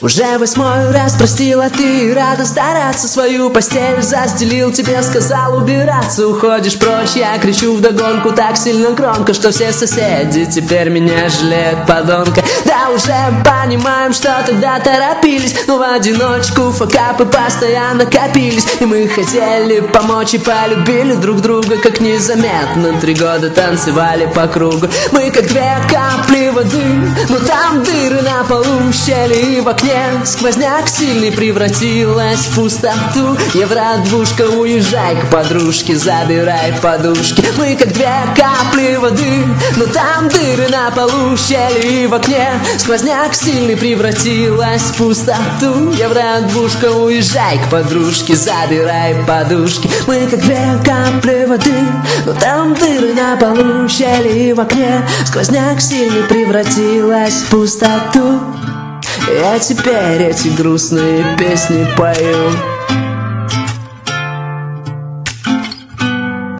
Уже 8-й раз простила ты, рада стараться, свою постель застелил, тебе сказал убираться. Уходишь прочь, я кричу вдогонку так сильно громко, что все соседи теперь меня жалеют, подонка. Да, уже понимаем, что тогда торопились, но в одиночку факапы постоянно копились. И мы хотели помочь и полюбили друг друга, как незаметно 3 года танцевали по кругу. Мы как 2 капли воды, но там дыры на полу, щели и в окне. Сквозняк сильный превратилась в пустоту. Евро-двушка, уезжай к подружке, забирай подушки. Мы как 2 капли воды, но там дыры на полу, щели и в окне. Сквозняк сильный превратилась в пустоту. Евро-двушка, уезжай к подружке, забирай подушки. Мы как 2 капли воды, но там дыры на полу, щели и в окне. Сквозняк сильный превратилась в пустоту. Я теперь эти грустные песни пою.